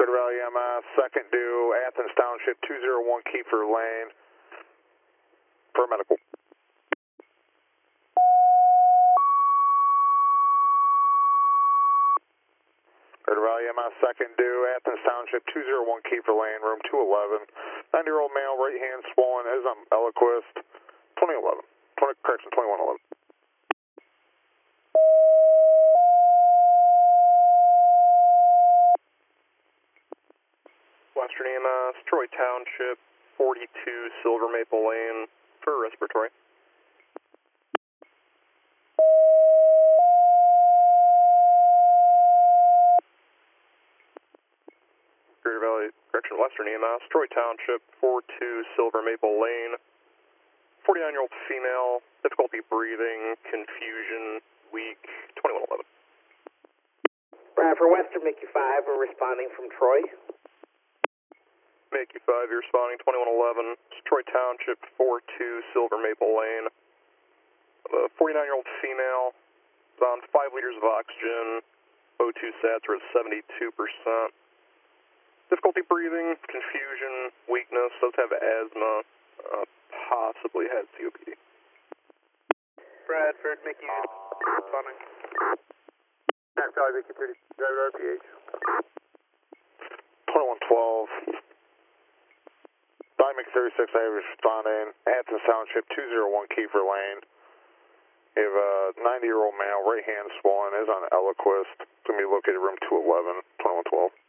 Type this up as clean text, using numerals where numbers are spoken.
Clear Valley EMS, second due, Athens Township, 201 Kiefer Lane, for medical. Clear Valley EMS, second due, Athens Township, 201 Kiefer Lane, room 211. 90-year-old male, right hand swollen, is on Eliquist, 2011. 2111. Western EMS, Troy Township, 42 Silver Maple Lane, for respiratory. Greater Valley, correction, Western EMS, Troy Township, 42 Silver Maple Lane, 49-year-old female, difficulty breathing, confusion, weak, 2111. For Western Mickey 5, we're responding from Troy. Mickey 5, you're responding, 2111. It's Troy Township, 42 Silver Maple Lane. A 49-year-old female is on 5 liters of oxygen. O2 sats are at 72%. Difficulty breathing, confusion, weakness, does have asthma, possibly has COPD. Bradford, Mickey, responding. Charlie, Mickey 30, driver RPH. 2112. Mickey 36, I have responding. Athens Township, 201 Kiefer Lane. You have a 90-year-old male, right hand swollen, is on Eliquist. It's going to be located room 211, 2112.